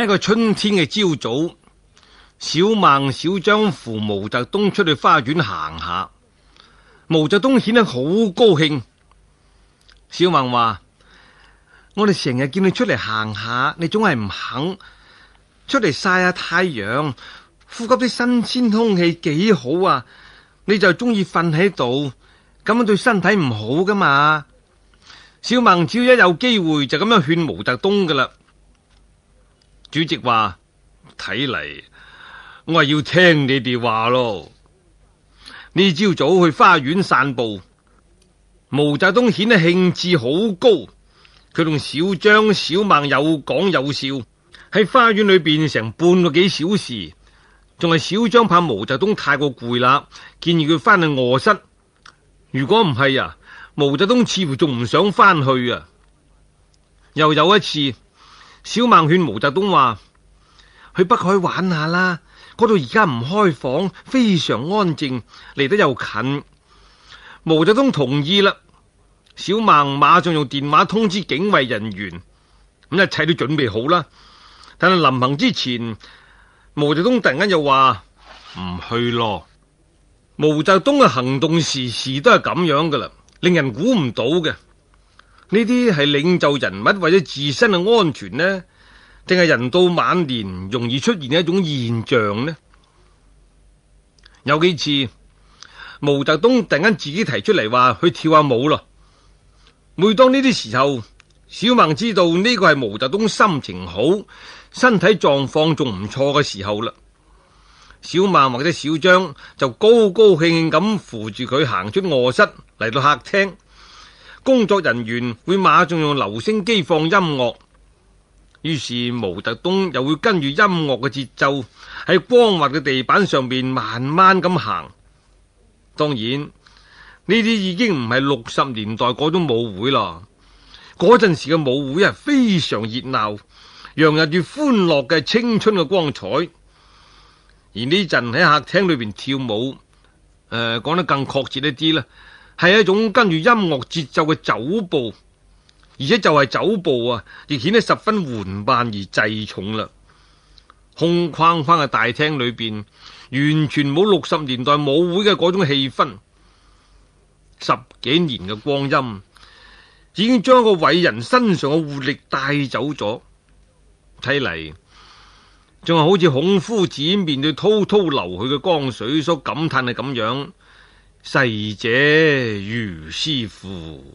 喺一個春天嘅朝早，小孟、小張扶毛澤東出去花園行下。毛澤東顯得好高興。小孟話：我哋成日見你出嚟行下，你總係唔肯出嚟曬下太陽，呼吸啲新鮮空氣幾好啊！你就中意瞓喺度，咁樣對身體唔好噶嘛。小孟只要一有機會就咁樣勸毛澤東噶啦。主席話：睇嚟我係要聽你哋話咯。呢朝早去花園散步，毛澤東顯得興致好高，佢同小張、小孟有講有笑，喺花園裏邊成半個幾小時。仲係小張怕毛澤東太過攰啦，建議佢翻去臥室。如果唔係啊，毛澤東似乎仲唔想翻去啊。又有一次，小孟勸毛澤東話：去北海玩下啦，嗰度而家唔開房，非常安靜，離得又近。毛澤東同意啦。小孟馬上用電話通知警衛人員，咁一切都準備好啦。但係臨行之前，毛澤東突然間又話唔去咯。毛澤東嘅行動時時都係咁樣噶啦，令人估唔到嘅。呢啲係領袖人物或者自身嘅安全呢，定係人到晚年容易出現一種現象呢？有幾次毛澤東突然間自己提出嚟話去跳下舞咯。每當呢啲時候，小孟知道呢個係毛澤東心情好、身體狀況仲唔錯嘅時候啦。小孟或者小張就高高興興咁扶住佢行出臥室嚟到客廳，工作人員會馬上用留聲機放音樂，於是毛澤東又會跟住音樂嘅節奏喺光滑嘅地板上面慢慢咁行。當然呢啲已經唔係60年代嗰種舞會啦，嗰陣時嘅舞會係非常熱鬧，洋溢住歡樂嘅青春嘅光彩。而呢陣喺客廳裏邊跳舞，講得更確切一啲啦，係一種跟住音樂節奏嘅走步，而且就係走步啊，亦顯得十分緩慢而滯重啦。空框框嘅大廳裏邊，完全冇60年代舞會嘅嗰種氣氛。10幾年嘅光陰，已經將一個偉人身上嘅活力帶走咗。睇嚟仲係好似孔夫子面對滔滔流去嘅江水所感嘆嘅咁樣，逝者如斯夫。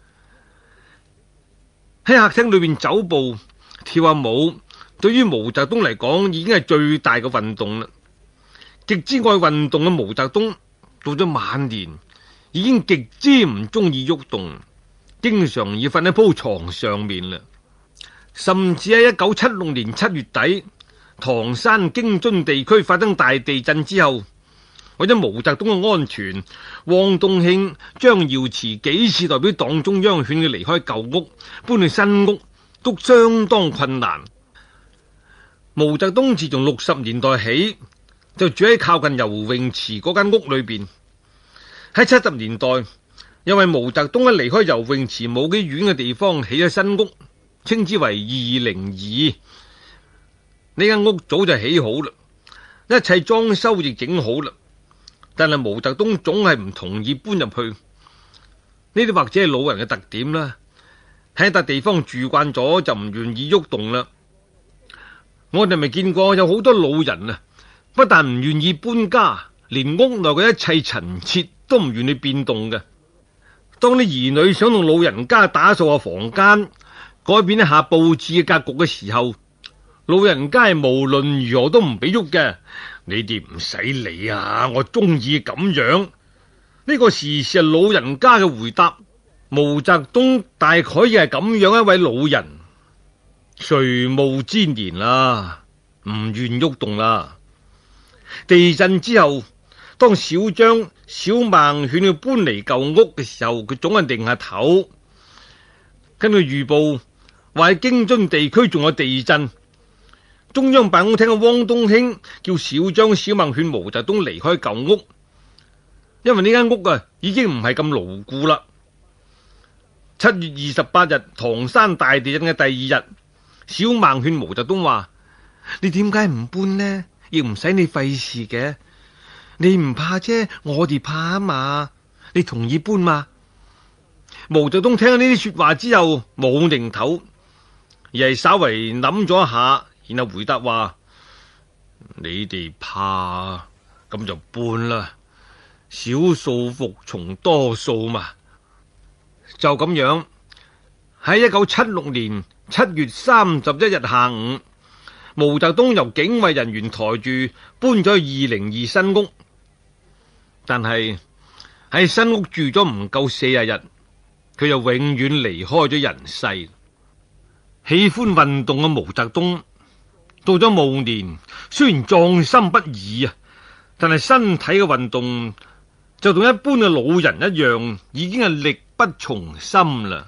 喺客廳裏邊走步跳下舞，對於毛澤東嚟講已經係最大嘅運動啦。極之愛運動嘅毛澤東到咗晚年，已經極之唔中意喐動，經常要瞓喺鋪床上面啦。甚至喺1976年7月底，唐山京津地區發生大地震之後，為咗毛澤東嘅安全，汪東興、張耀祠幾次代表黨中央勸佢離開舊屋，搬去新屋，都相當困難。毛澤東自從60年代起就住喺靠近游泳池嗰間屋裏邊。喺70年代，因為毛澤東喺離開游泳池冇幾遠嘅地方起咗新屋，稱之為202。呢間屋早就起好啦，一切裝修亦整好啦，但係毛澤東總係唔同意搬入去。呢啲或者係老人嘅特點啦，喺一笪地方住慣咗就唔願意喐動啦。我哋咪見過有好多老人啊，不但唔願意搬家，連屋內嘅一切陳設都唔願意變動嘅。當啲兒女想同老人家打掃下房間，改變一下布置嘅格局嘅時候，老人家係無論如何都唔俾喐嘅。你哋唔使理啊，我中意咁樣。呢個時時係老人家嘅回答。毛澤東大概亦係咁樣一位老人，垂暮之年啦，唔願喐動啦。地震之後，當小張、小孟勸佢搬離舊屋嘅時候，佢總係定下頭。根據預報話喺京津地區仲有地震，中央辦公廳嘅汪東興叫小張、小孟勸毛澤東離開舊屋，因為呢間屋啊已經唔係咁牢固啦。7月28日唐山大地震嘅第2日，小孟勸毛澤東話： 你點解唔搬呢？亦唔使你費事嘅。你唔怕啫，我哋怕啊嘛。你同意搬嘛？毛澤東聽咗呢啲說話之後，冇擰頭，而係稍微諗咗一下，然後回答話：你哋怕，咁就搬啦。少數服從多數嘛。就咁樣，喺1976年7月31日下午，毛澤東由警衛人員抬住搬咗去202新屋。但係喺新屋住咗唔夠40日，佢就永遠離開咗人世。喜歡運動嘅毛澤東到咗暮年，雖然壯心不已啊，但係身體嘅運動就同一般嘅老人一樣，已經係力不從心啦。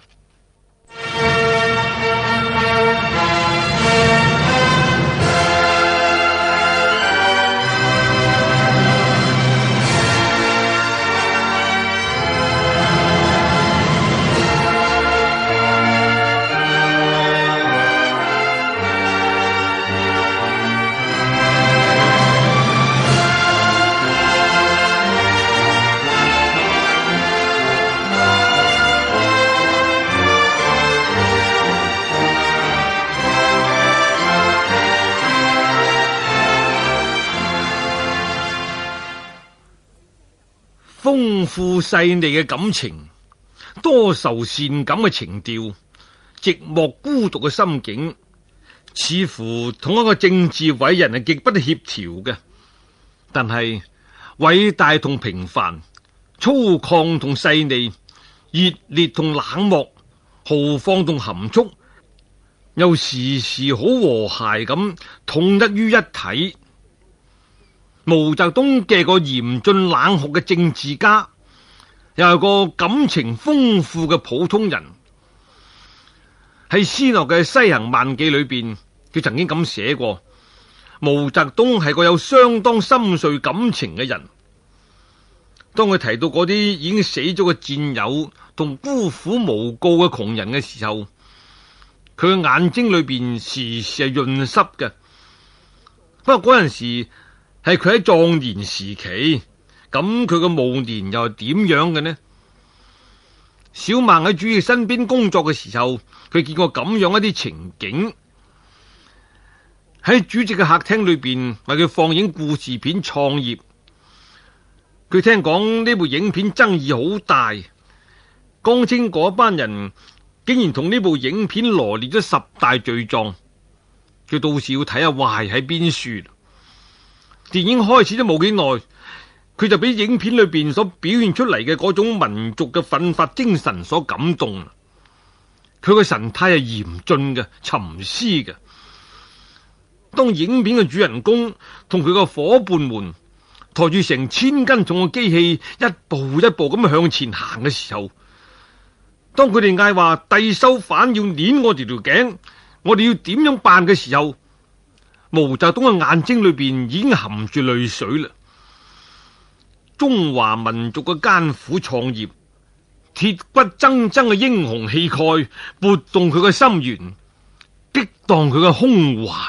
豐富細膩嘅感情，多愁善感嘅情調，寂寞孤獨嘅心境，似乎同一個政治偉人係極不協調嘅。但係偉大同平凡，粗獷同細膩，熱烈同冷漠，豪放同含蓄，又時時好和諧咁統一於一體。毛澤東嘅個嚴峻冷酷嘅政治家，又係個感情豐富嘅普通人。喺斯諾嘅《西行漫記》裏邊，佢曾經咁寫過：毛澤東係個有相當深邃感情嘅人。當佢提到嗰啲已經死咗嘅戰友同孤苦無告嘅窮人嘅時候，佢嘅眼睛裏邊時時係潤濕嘅。不過嗰陣時係佢喺壯年時期，咁佢嘅暮年又係點樣嘅呢？小孟喺主席身邊工作嘅時候，佢見過咁樣一啲情景。喺主席嘅客廳裏邊為佢放映故事片《創業》，佢聽講呢部影片爭議好大，江青嗰班人竟然同呢部影片羅列咗10大罪狀，佢到時要睇下壞喺邊處。電影開始都冇幾耐，佢就俾影片裏邊所表現出嚟嘅嗰種民族嘅奮發精神所感動。佢個神態係嚴峻嘅、沉思嘅。當影片嘅主人公同佢個伙伴們抬住成1000斤重嘅機器一步一步咁向前行嘅時候，當佢哋嗌話帝收反要捏我哋條頸，我哋要點樣辦嘅時候，毛澤東嘅眼睛裏邊已經含住淚水啦。中華民族嘅艱苦創業，鐵骨錚錚嘅英雄氣概，撥動佢嘅心弦，激盪佢嘅胸懷。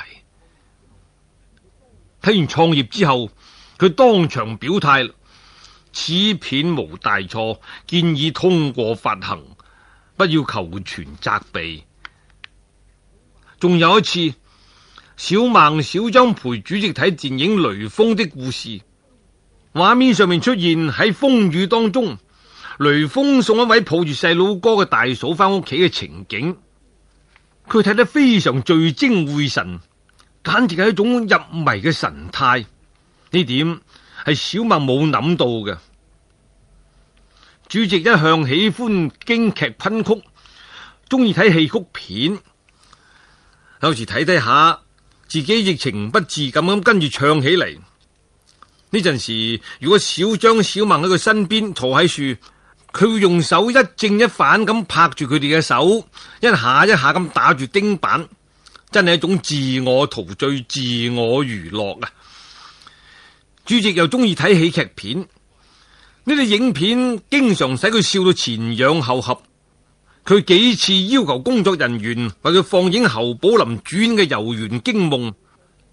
睇完創業之後，佢當場表態，此片無大錯，建議通過發行，不要求全責備。仲有一次，小孟、小張陪主席睇電影《雷鋒的故事》，畫面上面出現喺風雨當中，雷鋒送一位抱住細佬哥嘅大嫂翻屋企嘅情景，佢睇得非常聚精會神，簡直係一種入迷嘅神態。呢點係小孟冇諗到嘅。主席一向喜歡京劇昆曲，中意睇戲曲片，有時睇睇下，自己亦情不自禁咁跟住唱起嚟。呢陣時，如果小張、小孟喺佢身邊坐喺樹，佢會用手一正一反咁拍住佢哋嘅手，一下一下咁打住釘板，真係一種自我陶醉、自我娛樂啊！主席又中意睇喜劇片，呢啲影片經常使佢笑到前仰後合。佢幾次要求工作人員為佢放映侯寶林主演嘅《遊園驚夢》，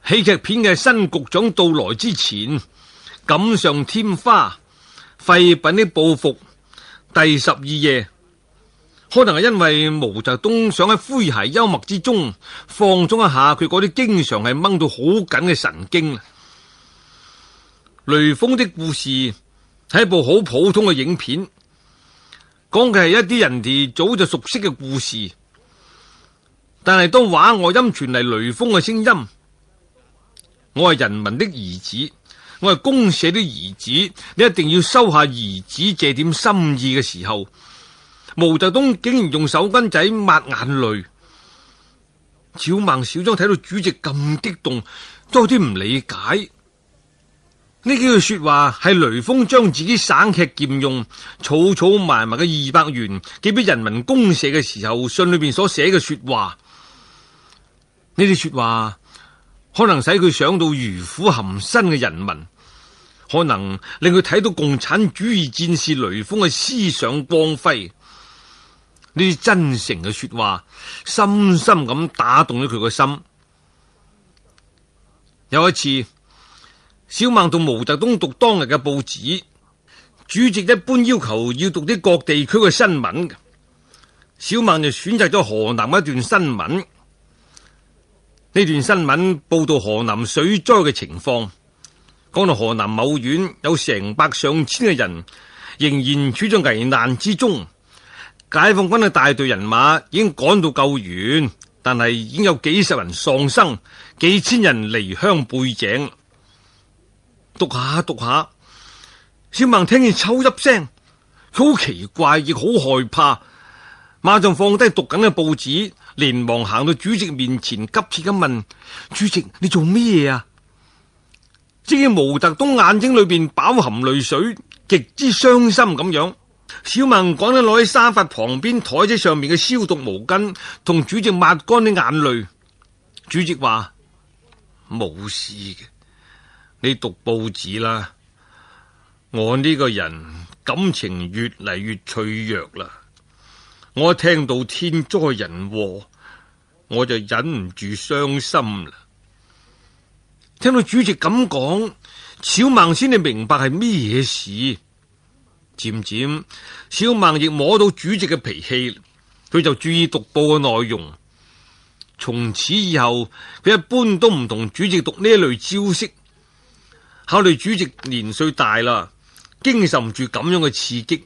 喜劇片嘅新局長到來之前，錦上添花，廢品的報復，第12夜。可能係因為毛澤東想喺詼諧幽默之中放鬆一下佢嗰啲經常係掹到好緊嘅神經。雷鋒的故事係一部好普通嘅影片，講嘅係一啲人哋早就熟悉嘅故事。但係當話外音傳嚟雷鋒嘅聲音，我係人民的兒子，我係公社的兒子，你一定要收下兒子這點心意嘅時候，毛澤東竟然用手巾仔抹眼淚。小孟小將睇到主席咁激動，都有啲唔理解。呢幾句說話係雷鋒將自己省吃儉用、儲儲埋埋嘅200元寄俾人民公社嘅時候，信裏邊所寫嘅說話。呢啲說話可能使佢想到茹苦含辛嘅人民，可能令佢睇到共產主義戰士雷鋒嘅思想光輝。呢啲真誠嘅說話深深咁打動咗佢個心。有一次，小孟同毛澤東讀當日嘅報紙，主席一般要求要讀啲各地區嘅新聞，小孟就選擇咗河南一段新聞。呢段新聞報道河南水災嘅情況，講到河南某縣有成百上千嘅人仍然處在危難之中。解放軍嘅大隊人馬已經趕到救援，但係已經有幾十人喪生，幾千人離鄉背井。讀下讀下，小孟聽見抽泣聲，佢好奇怪，亦好害怕，馬上放低讀緊嘅報紙，連忙行到主席面前，急切咁問：主席，你做咩嘢啊？只見毛澤東眼睛裏邊飽含淚水，極之傷心咁樣。小孟趕緊攞喺沙發旁邊台仔上面嘅消毒毛巾，同主席抹乾啲眼淚。主席話：冇事嘅，你讀報紙啦。我呢個人感情越嚟越脆弱啦，我一聽到天災人禍，我就忍唔住傷心啦。聽到主席咁講，小孟先至明白係咩嘢事。漸漸，小孟亦摸到主席嘅脾氣，佢就注意讀報嘅內容。從此以後，佢一般都唔同主席讀呢一類招式。考慮主席年歲大啦，經受唔住咁樣嘅刺激。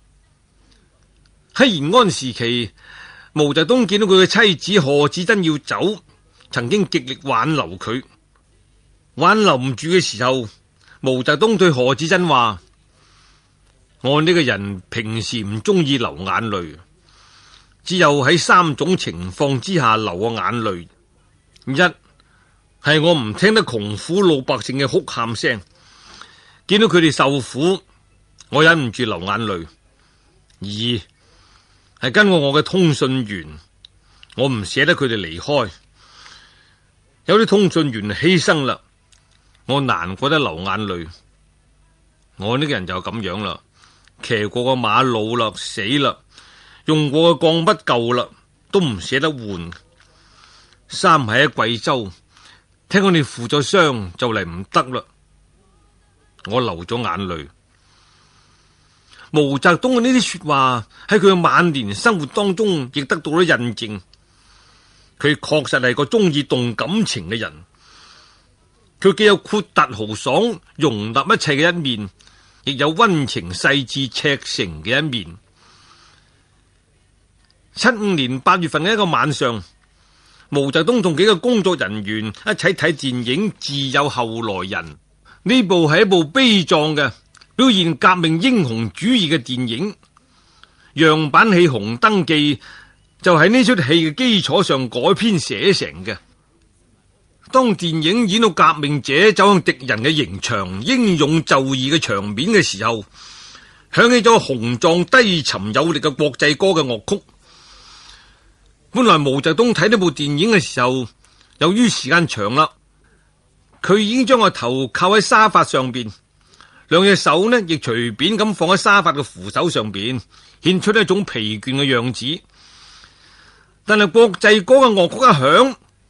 喺延安時期，毛澤東見到佢嘅妻子賀子珍要走，曾經極力挽留佢。挽留唔住嘅時候，毛澤東對賀子珍話：我呢個人平時唔中意流眼淚，只有喺3種情況之下流過眼淚。一係我唔聽得窮苦老百姓嘅哭喊聲，見到佢哋受苦，我忍唔住流眼淚。二係跟過我嘅通訊員，我唔捨得佢哋離開，有啲通訊員犧牲啦，我難過得流眼淚。我呢個人就咁樣啦。騎過個馬路啦，死啦；用過嘅鋼筆舊啦，都唔捨得換。三係喺貴州，聽講你負咗傷就嚟唔得啦，我流咗眼淚。毛澤東嘅呢啲說話喺佢嘅晚年生活當中亦得到咗印證。佢確實係個中意動感情嘅人，佢既有豁達豪爽、容納一切嘅一面，亦有溫情細緻、赤誠嘅一面。75年8月份嘅一個晚上，毛澤東同幾個工作人員一齊睇電影《自有後來人》。呢部係一部悲壯嘅表現革命英雄主義嘅電影。樣板戲《紅燈記》就喺呢出戲嘅基礎上改編寫成嘅。當電影演到革命者走向敵人嘅營場，英勇就義嘅場面嘅時候，響起咗雄壯低沉有力嘅國際歌嘅樂曲。本來毛澤東睇呢部電影嘅時候，由於時間長啦，佢已經將個頭靠喺沙發上邊，兩隻手呢亦隨便咁放喺沙發嘅扶手上邊，顯出一種疲倦嘅樣子。但係國際歌嘅樂曲一響，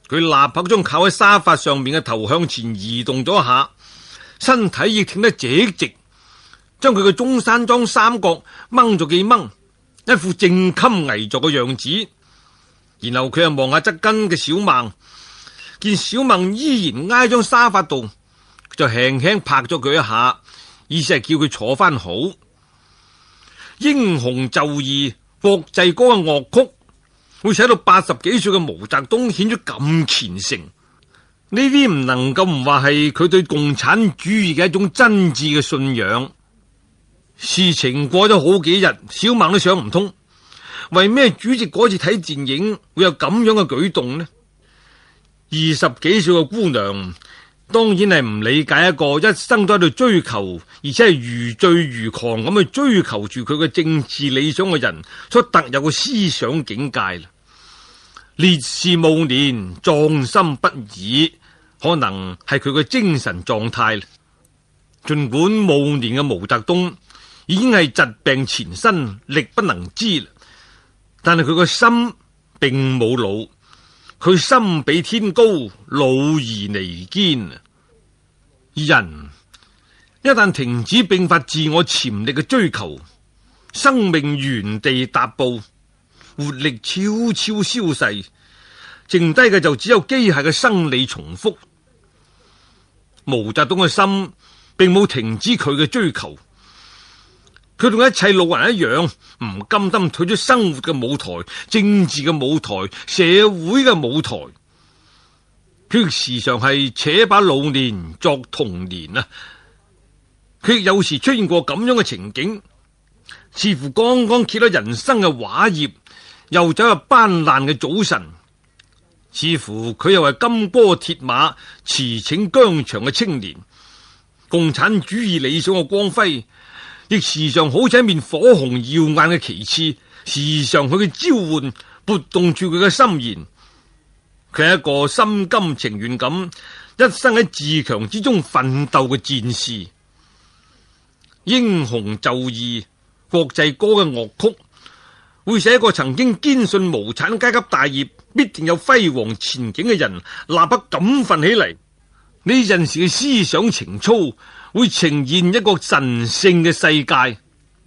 佢立刻將靠喺沙發上面嘅頭向前移動咗一下，身體亦挺得直直，將佢嘅中山裝三角掹咗幾掹，一副正襟危坐嘅樣子。然後佢又望下側跟嘅小孟，見小孟依然挨張沙發度，就輕輕拍咗佢一下，意思係叫佢坐翻好。英雄就義國際歌嘅樂曲，會使到80幾歲嘅毛澤東顯咗咁虔誠，呢啲唔能夠唔話係佢對共產主義嘅一種真摯嘅信仰。事情過咗好幾日，小孟都想唔通，為咩主席嗰次睇電影會有咁樣嘅舉動呢？20幾歲嘅姑娘當然係唔理解一個一生都喺度追求，而且係如醉如狂咁去追求住佢嘅政治理想嘅人所特有嘅思想境界啦。烈士暮年，壯心不已，可能係佢嘅精神狀態。盡管暮年嘅毛澤東已經係疾病纏身，力不能支，但係佢個心並冇老。佢心比天高，老而彌堅。人一旦停止迸發自我潛力嘅追求，生命原地踏步，活力悄悄消逝，剩低嘅就只有機械嘅生理重複。毛澤東嘅心並冇停止佢嘅追求，佢同一切老人一樣，唔甘心退出生活嘅舞台、政治嘅舞台、社會嘅舞台。佢時常係且把老年作童年啊！佢有時出現過咁樣嘅情景，似乎剛剛揭咗人生嘅畫頁，又走入斑斕嘅早晨，似乎佢又係金戈鐵馬、馳騁疆場嘅青年。共產主義理想嘅光輝，亦時常好似一面火紅耀眼嘅旗幟，時常佢嘅召喚，撥動住佢嘅心弦。佢係一個心甘情願咁一生喺自強之中奮鬥嘅戰士。英雄就義國際歌嘅樂曲，會使一個曾經堅信無產階級大業必定有輝煌前景嘅人立刻感奮起嚟。呢陣時嘅思想情操會呈現一個神聖嘅世界。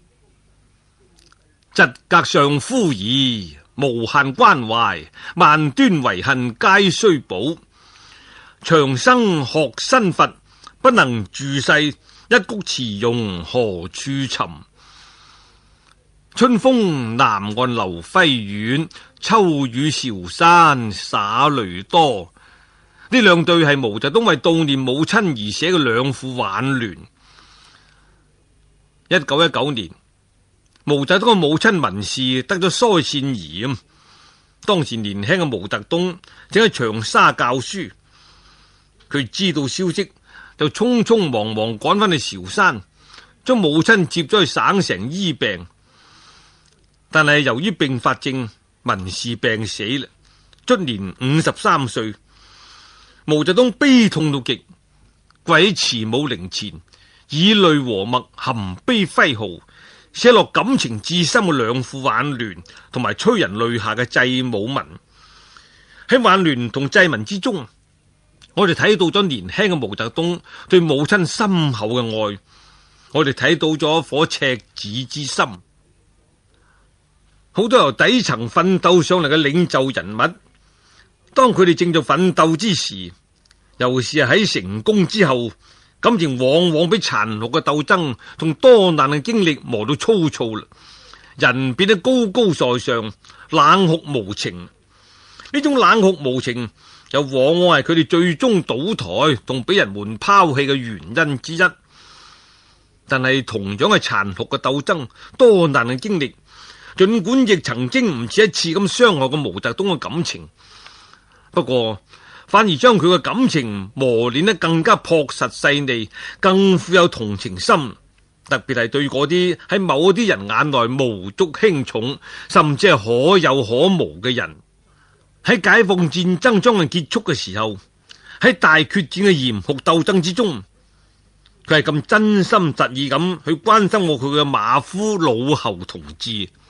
疾格尚夫兒，無限關懷，萬端遺恨皆須補。長生學新佛，不能住世，一谷慈容何處尋？春風南岸流輝遠，秋雨韶山灑淚多。呢兩對係毛澤東為悼念母親而寫嘅兩副挽聯。1919年，毛澤東嘅母親文氏得咗腮腺炎，當時年輕嘅毛澤東正喺長沙教書，佢知道消息就匆匆忙忙趕返去韶山，將母親接咗去省城醫病。但係由於併發症，文氏病死啦，卒年53歲。毛澤東悲痛到極，跪喺慈母陵前，以淚和墨，含悲揮毫，寫落感情至深嘅兩副挽聯，同埋催人淚下嘅祭母文。喺挽聯同祭文之中，我哋睇到咗年輕嘅毛澤東對母親深厚嘅愛，我哋睇到咗一顆赤子之心。好多由底層奮鬥上嚟嘅領袖人物，當佢哋正在奮鬥之時，尤其是喺成功之後，感情往往俾殘酷嘅鬥爭同多難嘅經歷磨到粗糙啦，人變得高高在上，冷酷無情。呢種冷酷無情又往往係佢哋最終倒台同俾人們拋棄嘅原因之一。但係同樣係殘酷嘅鬥爭、多難嘅經歷，盡管亦曾經唔止一次咁傷害過毛澤東嘅感情，不過反而將佢嘅感情磨練得更加樸實細膩，更富有同情心。特別係對嗰啲喺某啲人眼內無足輕重，甚至係可有可無嘅人。喺解放戰爭將近結束嘅時候，喺大決戰嘅嚴酷鬥爭之中，佢係咁真心實意咁去關心過佢嘅馬夫老侯同志。